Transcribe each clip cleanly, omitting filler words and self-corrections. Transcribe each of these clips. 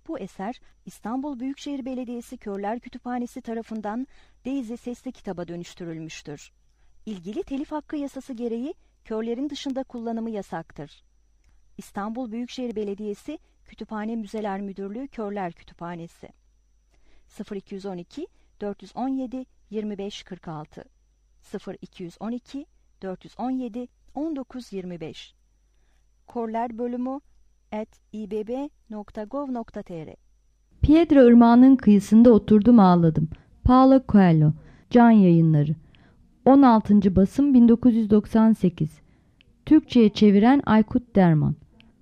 Bu eser İstanbul Büyükşehir Belediyesi Körler Kütüphanesi tarafından Daisy sesli kitaba dönüştürülmüştür. İlgili telif hakkı yasası gereği körlerin dışında kullanımı yasaktır. İstanbul Büyükşehir Belediyesi Kütüphane Müzeler Müdürlüğü Körler Kütüphanesi 0212 417 2546 0212 417 1925 Körler bölümü @ibb.gov.tr Piedra Irmağı'nın kıyısında oturdum ağladım. Paulo Coelho, Can Yayınları. 16. basım 1998. Türkçe'ye çeviren Aykut Derman.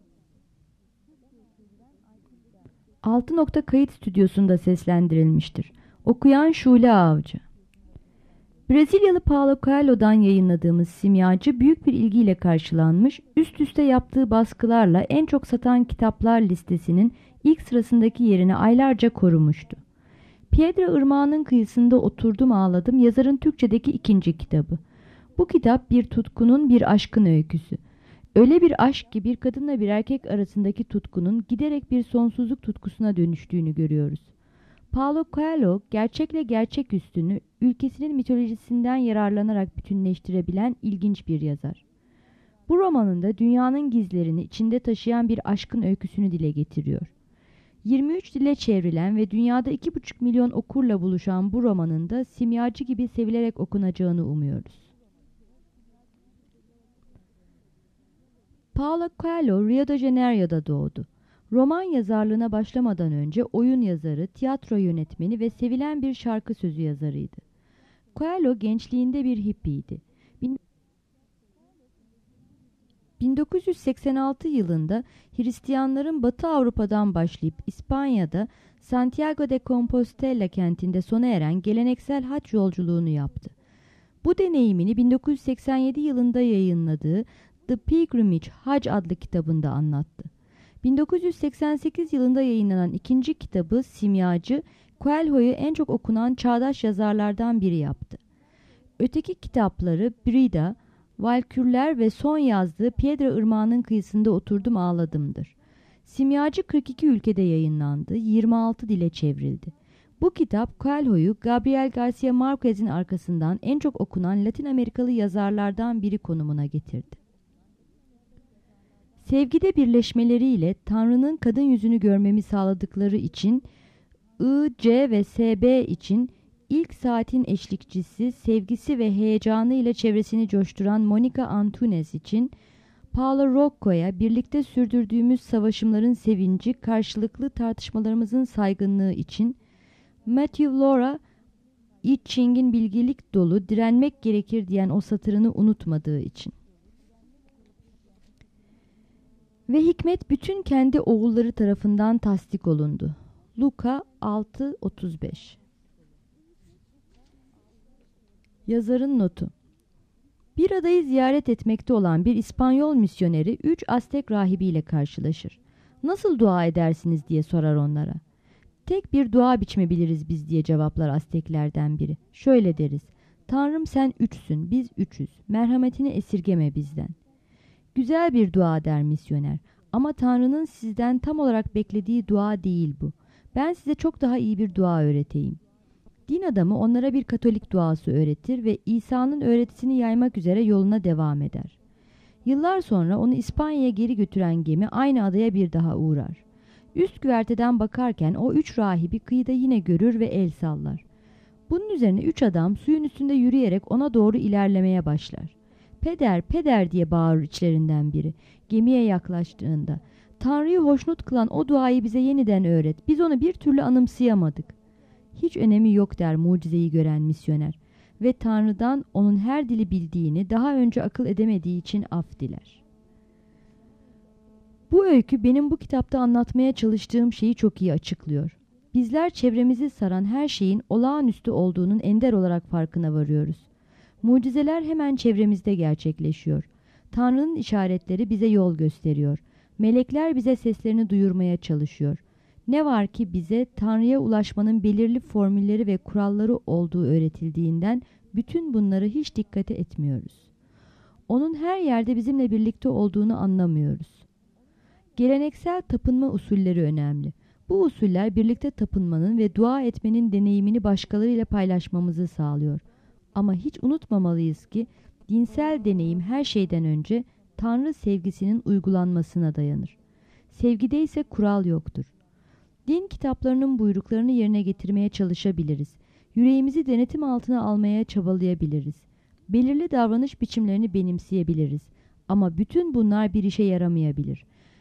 6 nokta kayıt stüdyosunda seslendirilmiştir. Okuyan Şule Avcı. Brezilyalı Paulo Coelho'dan yayınladığımız Simyacı büyük bir ilgiyle karşılanmış, üst üste yaptığı baskılarla en çok satan kitaplar listesinin ilk sırasındaki yerini aylarca korumuştu. Piedra Irmağı'nın kıyısında oturdum ağladım yazarın Türkçedeki ikinci kitabı. Bu kitap bir tutkunun, bir aşkın öyküsü. Öyle bir aşk ki bir kadınla bir erkek arasındaki tutkunun giderek bir sonsuzluk tutkusuna dönüştüğünü görüyoruz. Paulo Coelho, gerçekle gerçek üstünü ülkesinin mitolojisinden yararlanarak bütünleştirebilen ilginç bir yazar. Bu romanında dünyanın gizlerini içinde taşıyan bir aşkın öyküsünü dile getiriyor. 23 dile çevrilen ve dünyada 2,5 milyon okurla buluşan bu romanın da Simyacı gibi sevilerek okunacağını umuyoruz. Paulo Coelho, Rio de Janeiro'da doğdu. Roman yazarlığına başlamadan önce oyun yazarı, tiyatro yönetmeni ve sevilen bir şarkı sözü yazarıydı. Coelho gençliğinde bir hippiydi. 1986 yılında Hristiyanların Batı Avrupa'dan başlayıp İspanya'da Santiago de Compostela kentinde sona eren geleneksel hac yolculuğunu yaptı. Bu deneyimini 1987 yılında yayınladığı The Pilgrimage Hac adlı kitabında anlattı. 1988 yılında yayınlanan ikinci kitabı Simyacı, Coelho'yu en çok okunan çağdaş yazarlardan biri yaptı. Öteki kitapları Brida, Valkürler ve son yazdığı Piedra Irmağı'nın kıyısında oturdum ağladımdır. Simyacı 42 ülkede yayınlandı, 26 dile çevrildi. Bu kitap Coelho'yu Gabriel Garcia Marquez'in arkasından en çok okunan Latin Amerikalı yazarlardan biri konumuna getirdi. Sevgide birleşmeleriyle Tanrı'nın kadın yüzünü görmemi sağladıkları için I, C ve SB için ilk saatin eşlikçisi, sevgisi ve heyecanı ile çevresini coşturan Monica Antunes için Paulo Rocco'ya birlikte sürdürdüğümüz savaşımların sevinci, karşılıklı tartışmalarımızın saygınlığı için Matthew Laura, I Ching'in bilgelik dolu direnmek gerekir diyen o satırını unutmadığı için. Ve hikmet bütün kendi oğulları tarafından tasdik olundu. Luka 6:35. Yazarın notu. Bir adayı ziyaret etmekte olan bir İspanyol misyoneri 3 Aztek rahibiyle karşılaşır. Nasıl dua edersiniz diye sorar onlara. Tek bir dua biçimi biliriz biz diye cevaplar Azteklerden biri. Şöyle deriz. Tanrım sen üçsün, biz üçüz. Merhametini esirgeme bizden. Güzel bir dua der misyoner. Ama Tanrı'nın sizden tam olarak beklediği dua değil bu. Ben size çok daha iyi bir dua öğreteyim. Din adamı onlara bir Katolik duası öğretir ve İsa'nın öğretisini yaymak üzere yoluna devam eder. Yıllar sonra onu İspanya'ya geri götüren gemi aynı adaya bir daha uğrar. Üst güverteden bakarken o 3 rahibi kıyıda yine görür ve el sallar. Bunun üzerine 3 adam suyun üstünde yürüyerek ona doğru ilerlemeye başlar. Peder, peder diye bağırır içlerinden biri. Gemiye yaklaştığında, Tanrı'yı hoşnut kılan o duayı bize yeniden öğret. Biz onu bir türlü anımsayamadık. Hiç önemi yok der mucizeyi gören misyoner. Ve Tanrı'dan onun her dili bildiğini daha önce akıl edemediği için af diler. Bu öykü benim bu kitapta anlatmaya çalıştığım şeyi çok iyi açıklıyor. Bizler çevremizi saran her şeyin olağanüstü olduğunun ender olarak farkına varıyoruz. Mucizeler hemen çevremizde gerçekleşiyor. Tanrı'nın işaretleri bize yol gösteriyor. Melekler bize seslerini duyurmaya çalışıyor. Ne var ki bize Tanrı'ya ulaşmanın belirli formülleri ve kuralları olduğu öğretildiğinden bütün bunları hiç dikkate etmiyoruz. Onun her yerde bizimle birlikte olduğunu anlamıyoruz. Geleneksel tapınma usulleri önemli. Bu usuller birlikte tapınmanın ve dua etmenin deneyimini başkalarıyla paylaşmamızı sağlıyor. Ama hiç unutmamalıyız ki dinsel deneyim her şeyden önce Tanrı sevgisinin uygulanmasına dayanır. Sevgide ise kural yoktur. Din kitaplarının buyruklarını yerine getirmeye çalışabiliriz. Yüreğimizi denetim altına almaya çabalayabiliriz. Belirli davranış biçimlerini benimseyebiliriz. Ama bütün bunlar bir işe yaramayabilir.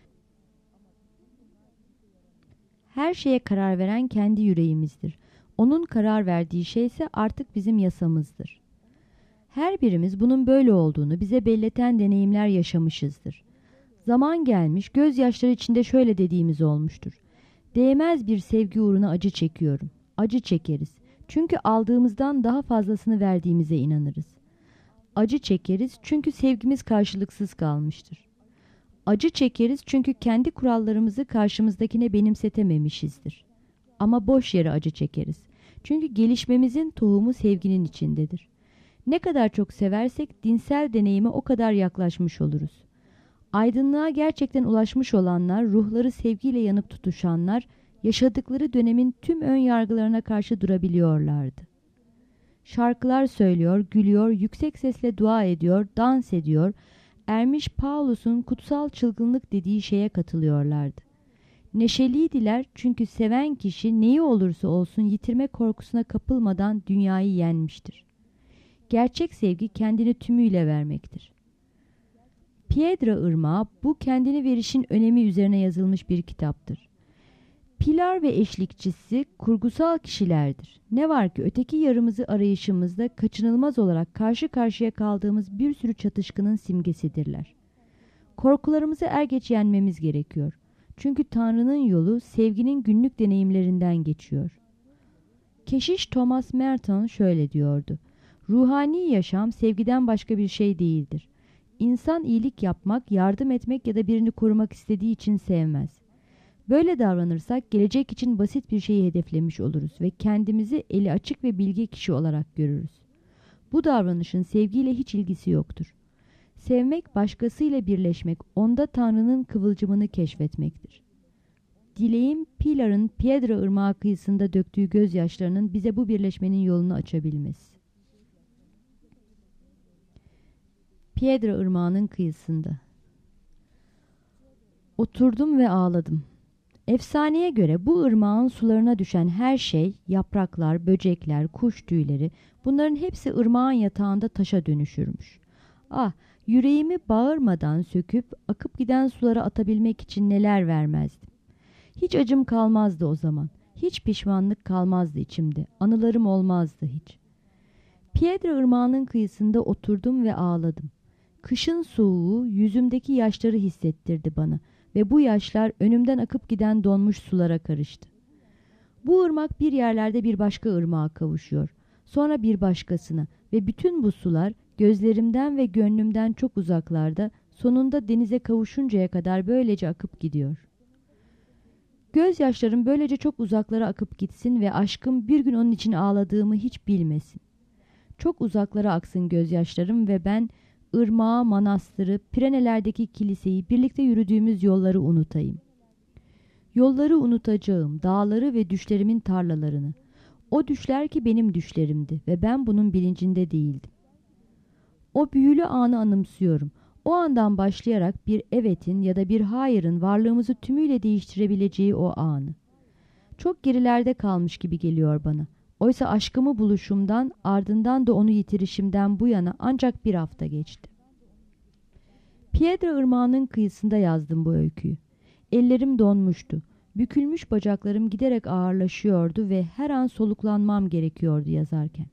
Her şeye karar veren kendi yüreğimizdir. Onun karar verdiği şey ise artık bizim yasamızdır. Her birimiz bunun böyle olduğunu bize belleten deneyimler yaşamışızdır. Zaman gelmiş, gözyaşları içinde şöyle dediğimiz olmuştur. Değmez bir sevgi uğruna acı çekiyorum. Acı çekeriz. Çünkü aldığımızdan daha fazlasını verdiğimize inanırız. Acı çekeriz çünkü sevgimiz karşılıksız kalmıştır. Acı çekeriz çünkü kendi kurallarımızı karşımızdakine benimsetememişizdir. Ama boş yere acı çekeriz. Çünkü gelişmemizin tohumu sevginin içindedir. Ne kadar çok seversek dinsel deneyime o kadar yaklaşmış oluruz. Aydınlığa gerçekten ulaşmış olanlar, ruhları sevgiyle yanıp tutuşanlar, yaşadıkları dönemin tüm ön yargılarına karşı durabiliyorlardı. Şarkılar söylüyor, gülüyor, yüksek sesle dua ediyor, dans ediyor, Ermiş Paulus'un kutsal çılgınlık dediği şeye katılıyorlardı. Neşeliydiler çünkü seven kişi neyi olursa olsun yitirme korkusuna kapılmadan dünyayı yenmiştir. Gerçek sevgi kendini tümüyle vermektir. Piedra Irmağı bu kendini verişin önemi üzerine yazılmış bir kitaptır. Pilar ve eşlikçisi kurgusal kişilerdir. Ne var ki öteki yarımızı arayışımızda kaçınılmaz olarak karşı karşıya kaldığımız bir sürü çatışkının simgesidirler. Korkularımızı er geç yenmemiz gerekiyor. Çünkü Tanrı'nın yolu sevginin günlük deneyimlerinden geçiyor. Keşiş Thomas Merton şöyle diyordu. Ruhani yaşam sevgiden başka bir şey değildir. İnsan iyilik yapmak, yardım etmek ya da birini korumak istediği için sevmez. Böyle davranırsak gelecek için basit bir şeyi hedeflemiş oluruz ve kendimizi eli açık ve bilge kişi olarak görürüz. Bu davranışın sevgiyle hiç ilgisi yoktur. Sevmek başkasıyla birleşmek, onda Tanrı'nın kıvılcımını keşfetmektir. Dileğim Pilar'ın Piedra Irmağı kıyısında döktüğü gözyaşlarının bize bu birleşmenin yolunu açabilmesi. Piedra Irmağı'nın kıyısında. Oturdum ve ağladım. Efsaneye göre bu ırmağın sularına düşen her şey, yapraklar, böcekler, kuş tüyleri, bunların hepsi ırmağın yatağında taşa dönüşürmüş. Ah, yüreğimi bağırmadan söküp akıp giden sulara atabilmek için neler vermezdim. Hiç acım kalmazdı o zaman. Hiç pişmanlık kalmazdı içimde. Anılarım olmazdı hiç. Piedra Irmağı'nın kıyısında oturdum ve ağladım. Kışın soğuğu yüzümdeki yaşları hissettirdi bana ve bu yaşlar önümden akıp giden donmuş sulara karıştı. Bu ırmak bir yerlerde bir başka ırmağa kavuşuyor, sonra bir başkasına ve bütün bu sular gözlerimden ve gönlümden çok uzaklarda, sonunda denize kavuşuncaya kadar böylece akıp gidiyor. Gözyaşlarım böylece çok uzaklara akıp gitsin ve aşkım bir gün onun için ağladığımı hiç bilmesin. Çok uzaklara aksın gözyaşlarım ve ben ırmağı, manastırı, Pireneler'deki kiliseyi, birlikte yürüdüğümüz yolları unutayım. Yolları unutacağım, dağları ve düşlerimin tarlalarını. O düşler ki benim düşlerimdi ve ben bunun bilincinde değildim. O büyülü anı anımsıyorum. O andan başlayarak bir evetin ya da bir hayırın varlığımızı tümüyle değiştirebileceği o anı. Çok gerilerde kalmış gibi geliyor bana. Oysa aşkımı buluşumdan, ardından da onu yitirişimden bu yana ancak bir hafta geçti. Piedra Irmağı'nın kıyısında yazdım bu öyküyü. Ellerim donmuştu. Bükülmüş bacaklarım giderek ağırlaşıyordu ve her an soluklanmam gerekiyordu yazarken.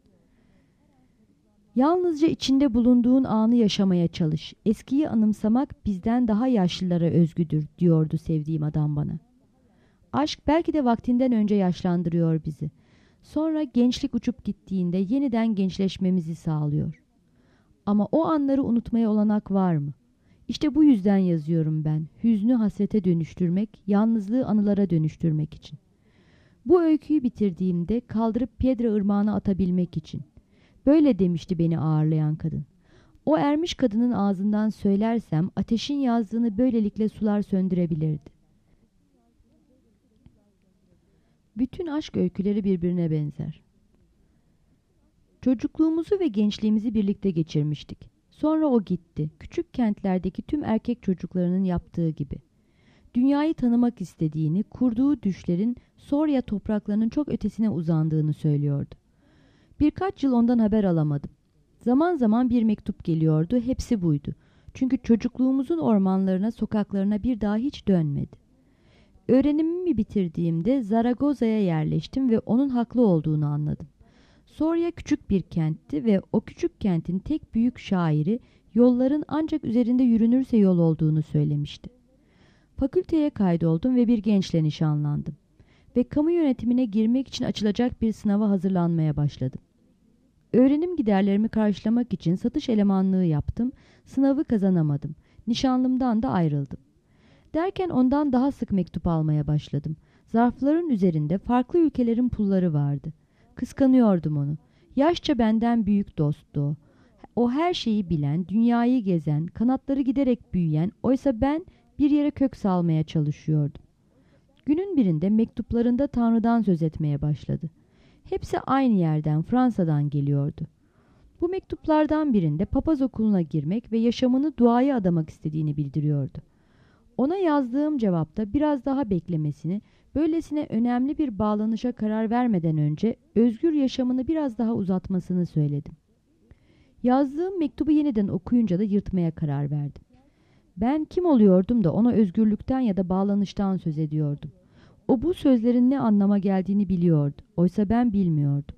Yalnızca içinde bulunduğun anı yaşamaya çalış. Eskiyi anımsamak bizden daha yaşlılara özgüdür, diyordu sevdiğim adam bana. Aşk belki de vaktinden önce yaşlandırıyor bizi. Sonra gençlik uçup gittiğinde yeniden gençleşmemizi sağlıyor. Ama o anları unutmaya olanak var mı? İşte bu yüzden yazıyorum ben. Hüznü hasrete dönüştürmek, yalnızlığı anılara dönüştürmek için. Bu öyküyü bitirdiğimde kaldırıp Piedra Irmağı'na atabilmek için. Böyle demişti beni ağırlayan kadın. O ermiş kadının ağzından söylersem ateşin yazdığını böylelikle sular söndürebilirdi. Bütün aşk öyküleri birbirine benzer. Çocukluğumuzu ve gençliğimizi birlikte geçirmiştik. Sonra o gitti. Küçük kentlerdeki tüm erkek çocuklarının yaptığı gibi. Dünyayı tanımak istediğini, kurduğu düşlerin Sorya topraklarının çok ötesine uzandığını söylüyordu. Birkaç yıl ondan haber alamadım. Zaman zaman bir mektup geliyordu, hepsi buydu. Çünkü çocukluğumuzun ormanlarına, sokaklarına bir daha hiç dönmedi. Öğrenimimi bitirdiğimde Zaragoza'ya yerleştim ve onun haklı olduğunu anladım. Sorya küçük bir kentti ve o küçük kentin tek büyük şairi yolların ancak üzerinde yürünürse yol olduğunu söylemişti. Fakülteye kaydoldum ve bir gençle nişanlandım. Ve kamu yönetimine girmek için açılacak bir sınava hazırlanmaya başladım. Öğrenim giderlerimi karşılamak için satış elemanlığı yaptım, sınavı kazanamadım. Nişanlımdan da ayrıldım. Derken ondan daha sık mektup almaya başladım. Zarfların üzerinde farklı ülkelerin pulları vardı. Kıskanıyordum onu. Yaşça benden büyük dosttu o. O her şeyi bilen, dünyayı gezen, kanatları giderek büyüyen, oysa ben bir yere kök salmaya çalışıyordum. Günün birinde mektuplarında Tanrı'dan söz etmeye başladı. Hepsi aynı yerden, Fransa'dan geliyordu. Bu mektuplardan birinde papaz okuluna girmek ve yaşamını duaya adamak istediğini bildiriyordu. Ona yazdığım cevapta biraz daha beklemesini, böylesine önemli bir bağlanışa karar vermeden önce özgür yaşamını biraz daha uzatmasını söyledim. Yazdığım mektubu yeniden okuyunca da yırtmaya karar verdim. Ben kim oluyordum da ona özgürlükten ya da bağlanıştan söz ediyordum. O bu sözlerin ne anlama geldiğini biliyordu. Oysa ben bilmiyordum.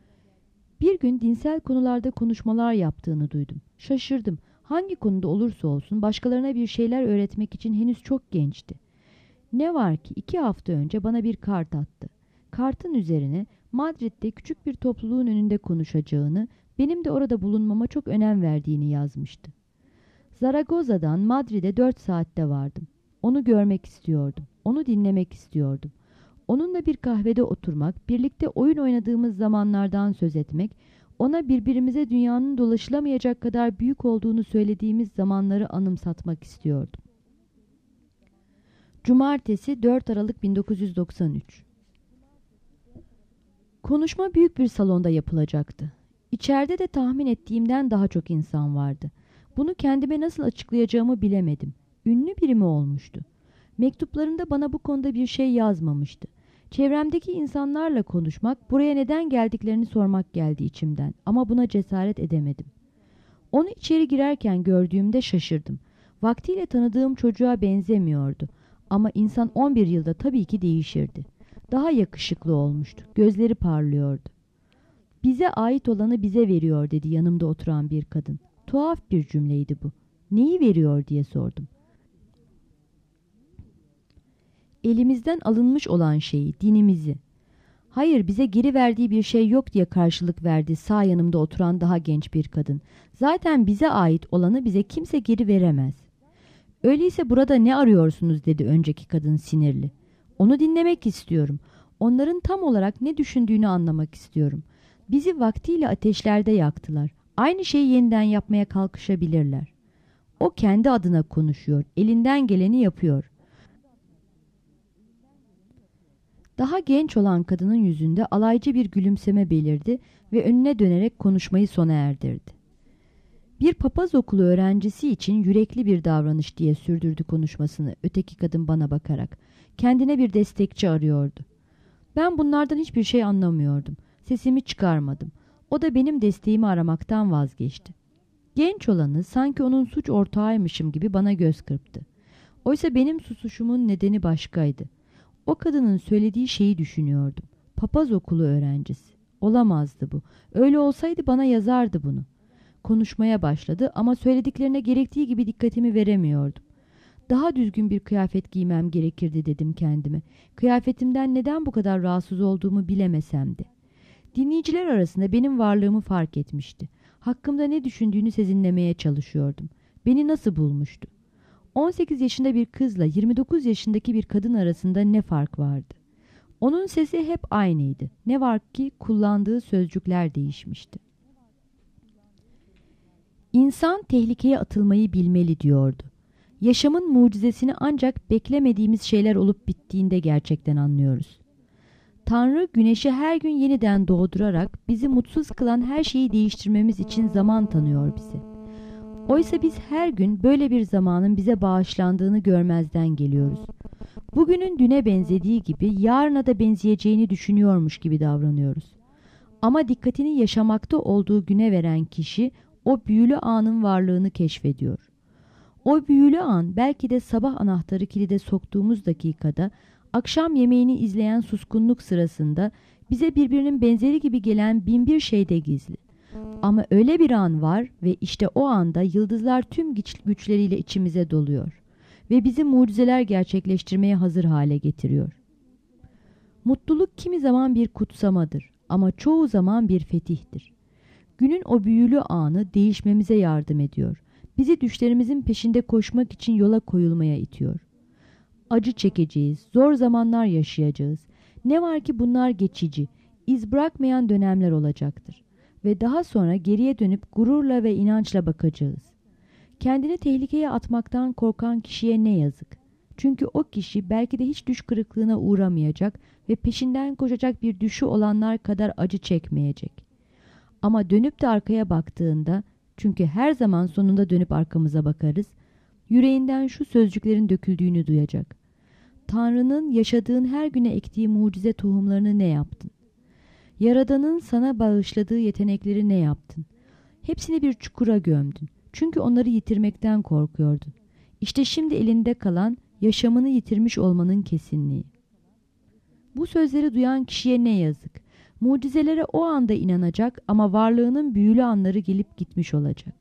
Bir gün dinsel konularda konuşmalar yaptığını duydum. Şaşırdım. Hangi konuda olursa olsun başkalarına bir şeyler öğretmek için henüz çok gençti. Ne var ki 2 hafta önce bana bir kart attı. Kartın üzerine Madrid'de küçük bir topluluğun önünde konuşacağını, benim de orada bulunmama çok önem verdiğini yazmıştı. Zaragoza'dan Madrid'e 4 saatte vardım. Onu görmek istiyordum. Onu dinlemek istiyordum. Onunla bir kahvede oturmak, birlikte oyun oynadığımız zamanlardan söz etmek, ona birbirimize dünyanın dolaşılamayacak kadar büyük olduğunu söylediğimiz zamanları anımsatmak istiyordum. Cumartesi 4 Aralık 1993. Konuşma büyük bir salonda yapılacaktı. İçeride de tahmin ettiğimden daha çok insan vardı. Bunu kendime nasıl açıklayacağımı bilemedim. Ünlü biri mi olmuştu? Mektuplarında bana bu konuda bir şey yazmamıştı. Çevremdeki insanlarla konuşmak, buraya neden geldiklerini sormak geldi içimden ama buna cesaret edemedim. Onu içeri girerken gördüğümde şaşırdım. Vaktiyle tanıdığım çocuğa benzemiyordu ama insan 11 yılda tabii ki değişirdi. Daha yakışıklı olmuştu, gözleri parlıyordu. Bize ait olanı bize veriyor dedi yanımda oturan bir kadın. Tuhaf bir cümleydi bu. Neyi veriyor diye sordum. Elimizden alınmış olan şeyi, dinimizi. Hayır, bize geri verdiği bir şey yok diye karşılık verdi sağ yanımda oturan daha genç bir kadın. Zaten bize ait olanı bize kimse geri veremez. Öyleyse burada ne arıyorsunuz dedi önceki kadın sinirli. Onu dinlemek istiyorum. Onların tam olarak ne düşündüğünü anlamak istiyorum. Bizi vaktiyle ateşlerde yaktılar. Aynı şeyi yeniden yapmaya kalkışabilirler. O kendi adına konuşuyor. Elinden geleni yapıyor. Daha genç olan kadının yüzünde alaycı bir gülümseme belirdi ve önüne dönerek konuşmayı sona erdirdi. Bir papaz okulu öğrencisi için yürekli bir davranış diye sürdürdü konuşmasını öteki kadın bana bakarak. Kendine bir destekçi arıyordu. Ben bunlardan hiçbir şey anlamıyordum. Sesimi çıkarmadım. O da benim desteğimi aramaktan vazgeçti. Genç olanı sanki onun suç ortağıymışım gibi bana göz kırptı. Oysa benim susuşumun nedeni başkaydı. O kadının söylediği şeyi düşünüyordum. Papaz okulu öğrencisi. Olamazdı bu. Öyle olsaydı bana yazardı bunu. Konuşmaya başladı ama söylediklerine gerektiği gibi dikkatimi veremiyordum. Daha düzgün bir kıyafet giymem gerekirdi dedim kendime. Kıyafetimden neden bu kadar rahatsız olduğumu bilemesem de. Dinleyiciler arasında benim varlığımı fark etmişti. Hakkımda ne düşündüğünü sezinlemeye çalışıyordum. Beni nasıl bulmuştu? 18 yaşında bir kızla 29 yaşındaki bir kadın arasında ne fark vardı? Onun sesi hep aynıydı. Ne var ki kullandığı sözcükler değişmişti. İnsan tehlikeye atılmayı bilmeli diyordu. Yaşamın mucizesini ancak beklemediğimiz şeyler olup bittiğinde gerçekten anlıyoruz. Tanrı güneşi her gün yeniden doğdurarak bizi mutsuz kılan her şeyi değiştirmemiz için zaman tanıyor bize. Oysa biz her gün böyle bir zamanın bize bağışlandığını görmezden geliyoruz. Bugünün düne benzediği gibi yarına da benzeyeceğini düşünüyormuş gibi davranıyoruz. Ama dikkatini yaşamakta olduğu güne veren kişi o büyülü anın varlığını keşfediyor. O büyülü an belki de sabah anahtarı kilide soktuğumuz dakikada, akşam yemeğini izleyen suskunluk sırasında bize birbirinin benzeri gibi gelen bin bir şeyde gizli. Ama öyle bir an var ve işte o anda yıldızlar tüm güçleriyle içimize doluyor ve bizi mucizeler gerçekleştirmeye hazır hale getiriyor. Mutluluk kimi zaman bir kutsamadır ama çoğu zaman bir fetihtir. Günün o büyülü anı değişmemize yardım ediyor. Bizi düşlerimizin peşinde koşmak için yola koyulmaya itiyor. Acı çekeceğiz, zor zamanlar yaşayacağız. Ne var ki bunlar geçici, iz bırakmayan dönemler olacaktır. Ve daha sonra geriye dönüp gururla ve inançla bakacağız. Kendini tehlikeye atmaktan korkan kişiye ne yazık. Çünkü o kişi belki de hiç düş kırıklığına uğramayacak ve peşinden koşacak bir düşü olanlar kadar acı çekmeyecek. Ama dönüp de arkaya baktığında, çünkü her zaman sonunda dönüp arkamıza bakarız, yüreğinden şu sözcüklerin döküldüğünü duyacak. Tanrı'nın yaşadığın her güne ektiği mucize tohumlarını ne yaptın? Yaradan'ın sana bağışladığı yetenekleri ne yaptın? Hepsini bir çukura gömdün. Çünkü onları yitirmekten korkuyordun. İşte şimdi elinde kalan yaşamını yitirmiş olmanın kesinliği. Bu sözleri duyan kişiye ne yazık. Mucizelere o anda inanacak ama varlığının büyülü anları gelip gitmiş olacak.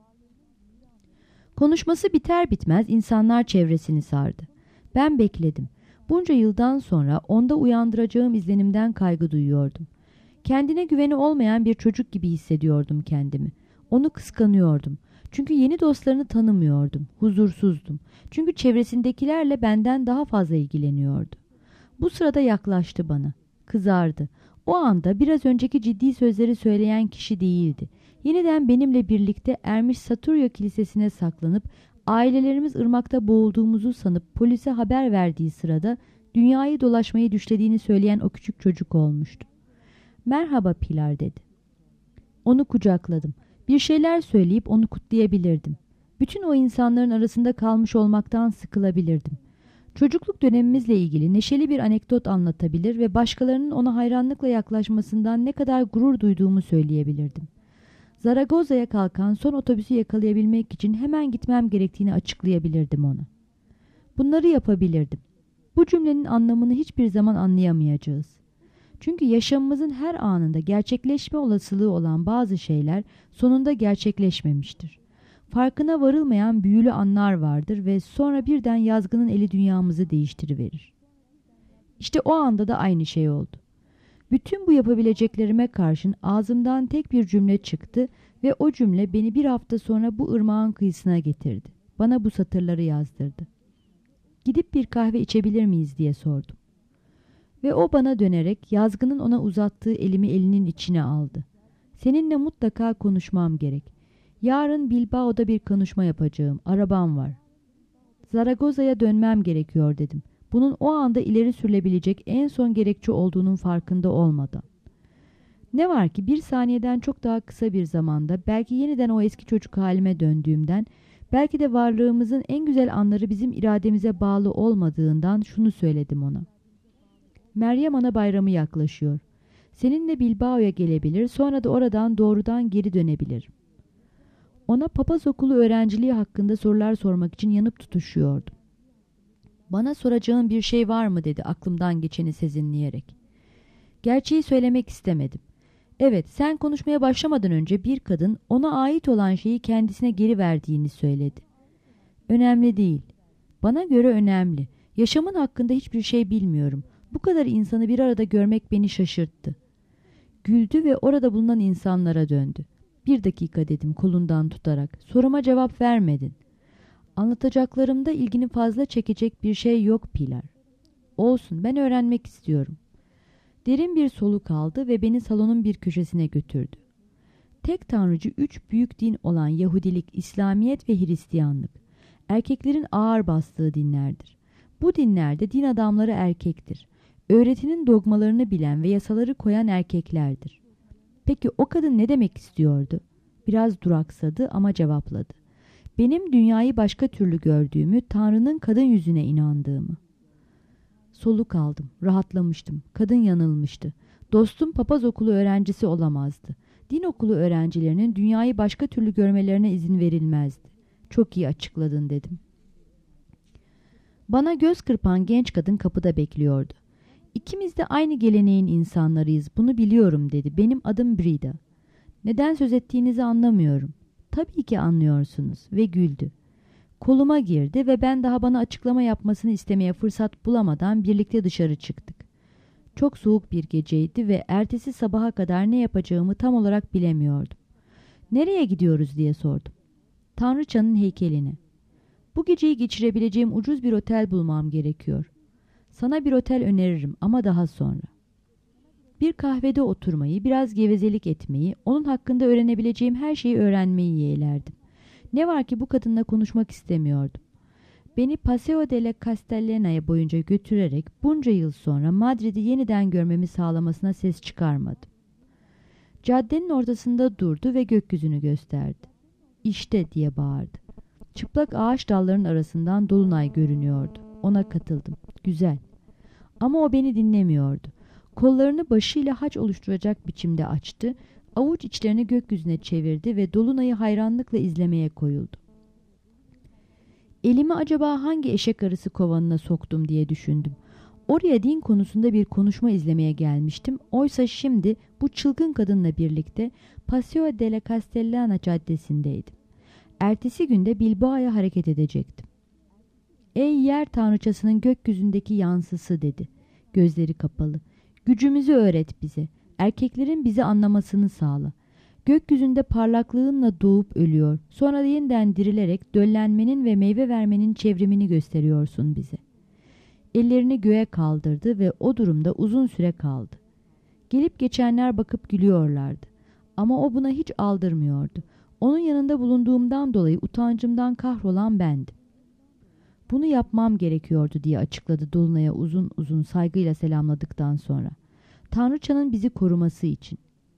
Konuşması biter bitmez insanlar çevresini sardı. Ben bekledim. Bunca yıldan sonra onda uyandıracağım izlenimden kaygı duyuyordum. Kendine güveni olmayan bir çocuk gibi hissediyordum kendimi. Onu kıskanıyordum. Çünkü yeni dostlarını tanımıyordum. Huzursuzdum. Çünkü çevresindekilerle benden daha fazla ilgileniyordu. Bu sırada yaklaştı bana. Kızardı. O anda biraz önceki ciddi sözleri söyleyen kişi değildi. Yeniden benimle birlikte Ermiş Saturya Kilisesi'ne saklanıp ailelerimiz ırmakta boğulduğumuzu sanıp polise haber verdiği sırada dünyayı dolaşmayı düşlediğini söyleyen o küçük çocuk olmuştu. "Merhaba Pilar," dedi. Onu kucakladım. Bir şeyler söyleyip onu kutlayabilirdim. Bütün o insanların arasında kalmış olmaktan sıkılabilirdim. Çocukluk dönemimizle ilgili neşeli bir anekdot anlatabilir ve başkalarının ona hayranlıkla yaklaşmasından ne kadar gurur duyduğumu söyleyebilirdim. Zaragoza'ya kalkan son otobüsü yakalayabilmek için hemen gitmem gerektiğini açıklayabilirdim ona. Bunları yapabilirdim. Bu cümlenin anlamını hiçbir zaman anlayamayacağız. Çünkü yaşamımızın her anında gerçekleşme olasılığı olan bazı şeyler sonunda gerçekleşmemiştir. Farkına varılmayan büyülü anlar vardır ve sonra birden yazgının eli dünyamızı değiştiriverir. İşte o anda da aynı şey oldu. Bütün bu yapabileceklerime karşın ağzımdan tek bir cümle çıktı ve o cümle beni bir hafta sonra bu ırmağın kıyısına getirdi. Bana bu satırları yazdırdı. "Gidip bir kahve içebilir miyiz?" diye sordum. Ve o bana dönerek yazgının ona uzattığı elimi elinin içine aldı. "Seninle mutlaka konuşmam gerek. Yarın Bilbao'da bir konuşma yapacağım. Arabam var. Zaragoza'ya dönmem gerekiyor," dedim. Bunun o anda ileri sürülebilecek en son gerekçe olduğunun farkında olmadan. Ne var ki bir saniyeden çok daha kısa bir zamanda belki yeniden o eski çocuk halime döndüğümden, belki de varlığımızın en güzel anları bizim irademize bağlı olmadığından şunu söyledim ona. "Meryem Ana Bayramı yaklaşıyor. Seninle Bilbao'ya gelebilir, sonra da oradan doğrudan geri dönebilir." Ona papaz okulu öğrenciliği hakkında sorular sormak için yanıp tutuşuyordum. "Bana soracağın bir şey var mı?" dedi aklımdan geçeni sezinleyerek. Gerçeği söylemek istemedim. "Evet, sen konuşmaya başlamadan önce bir kadın ona ait olan şeyi kendisine geri verdiğini söyledi." "Önemli değil." "Bana göre önemli. Yaşamın hakkında hiçbir şey bilmiyorum. Bu kadar insanı bir arada görmek beni şaşırttı." Güldü ve orada bulunan insanlara döndü. "Bir dakika," dedim kolundan tutarak. "Soruma cevap vermedin." "Anlatacaklarımda ilgini fazla çekecek bir şey yok Pilar." "Olsun, ben öğrenmek istiyorum." Derin bir soluk aldı ve beni salonun bir köşesine götürdü. Tek tanrıcı 3 büyük din olan Yahudilik, İslamiyet ve Hristiyanlık, erkeklerin ağır bastığı dinlerdir. Bu dinlerde din adamları erkektir. Öğretinin dogmalarını bilen ve yasaları koyan erkeklerdir. Peki o kadın ne demek istiyordu? Biraz duraksadı ama cevapladı. Benim dünyayı başka türlü gördüğümü, Tanrı'nın kadın yüzüne inandığımı. Soluk aldım, rahatlamıştım. Kadın yanılmıştı. Dostum papaz okulu öğrencisi olamazdı. Din okulu öğrencilerinin dünyayı başka türlü görmelerine izin verilmezdi. Çok iyi açıkladın dedim. Bana göz kırpan genç kadın kapıda bekliyordu. İkimiz de aynı geleneğin insanlarıyız, bunu biliyorum dedi. Benim adım Brida. Neden söz ettiğinizi anlamıyorum. Tabii ki anlıyorsunuz ve güldü. Koluma girdi ve ben daha bana açıklama yapmasını istemeye fırsat bulamadan birlikte dışarı çıktık. Çok soğuk bir geceydi ve ertesi sabaha kadar ne yapacağımı tam olarak bilemiyordum. Nereye gidiyoruz diye sordum. Tanrıçanın heykeline. Bu geceyi geçirebileceğim ucuz bir otel bulmam gerekiyor. Sana bir otel öneririm ama daha sonra. Bir kahvede oturmayı, biraz gevezelik etmeyi, onun hakkında öğrenebileceğim her şeyi öğrenmeyi yeğlerdim. Ne var ki bu kadınla konuşmak istemiyordum. Beni Paseo de la Castellana'ya boyunca götürerek bunca yıl sonra Madrid'i yeniden görmemi sağlamasına ses çıkarmadım. Caddenin ortasında durdu ve gökyüzünü gösterdi. İşte diye bağırdı. Çıplak ağaç dallarının arasından dolunay görünüyordu. Ona katıldım. Güzel. Ama o beni dinlemiyordu. Kollarını başıyla haç oluşturacak biçimde açtı, avuç içlerini gökyüzüne çevirdi ve dolunayı hayranlıkla izlemeye koyuldu. Elimi acaba hangi eşek arısı kovanına soktum diye düşündüm. Oraya din konusunda bir konuşma izlemeye gelmiştim. Oysa şimdi bu çılgın kadınla birlikte Paseo de la Castellana caddesindeydim. Ertesi günde Bilbao'ya hareket edecektim. Ey yer tanrıçasının gökyüzündeki yansısı dedi. Gözleri kapalı. Gücümüzü öğret bize. Erkeklerin bizi anlamasını sağla. Gökyüzünde parlaklığınla doğup ölüyor. Sonra yeniden dirilerek döllenmenin ve meyve vermenin çevrimini gösteriyorsun bize. Ellerini göğe kaldırdı ve o durumda uzun süre kaldı. Gelip geçenler bakıp gülüyorlardı. Ama o buna hiç aldırmıyordu. Onun yanında bulunduğumdan dolayı utancımdan kahrolan bendim. Bunu yapmam gerekiyordu diye açıkladı Dolunay'a uzun uzun saygıyla selamladıktan sonra. Tanrıçanın bizi koruması için.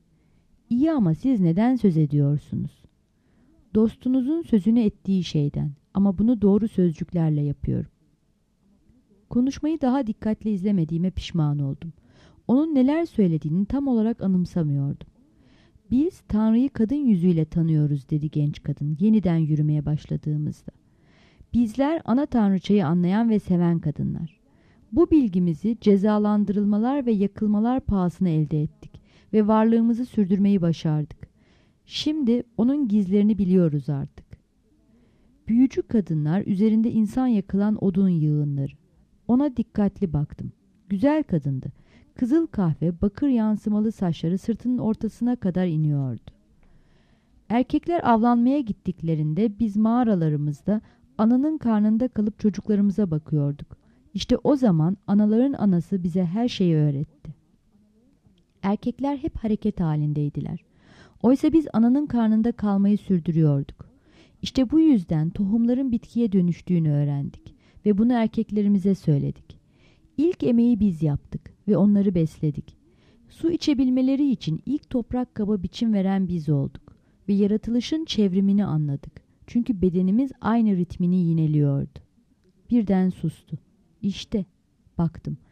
İyi ama siz neden söz ediyorsunuz? Dostunuzun sözünü ettiği şeyden ama bunu doğru sözcüklerle yapıyorum. Konuşmayı daha dikkatli izlemediğime pişman oldum. Onun neler söylediğini tam olarak anımsamıyordum. Biz Tanrı'yı kadın yüzüyle tanıyoruz dedi genç kadın yeniden yürümeye başladığımızda. Bizler ana tanrıçayı anlayan ve seven kadınlar. Bu bilgimizi cezalandırılmalar ve yakılmalar pahasına elde ettik ve varlığımızı sürdürmeyi başardık. Şimdi onun gizlerini biliyoruz artık. Büyücü kadınlar üzerinde insan yakılan odun yığınları. Ona dikkatli baktım. Güzel kadındı. Kızıl kahve, bakır yansımalı saçları sırtının ortasına kadar iniyordu. Erkekler avlanmaya gittiklerinde biz mağaralarımızda ananın karnında kalıp çocuklarımıza bakıyorduk. İşte o zaman anaların anası bize her şeyi öğretti. Erkekler hep hareket halindeydiler. Oysa biz ananın karnında kalmayı sürdürüyorduk. İşte bu yüzden tohumların bitkiye dönüştüğünü öğrendik ve bunu erkeklerimize söyledik. İlk emeği biz yaptık ve onları besledik. Su içebilmeleri için ilk toprak kaba biçim veren biz olduk ve yaratılışın çevrimini anladık. Çünkü bedenimiz aynı ritmini yineliyordu. Birden sustu. İşte, baktım.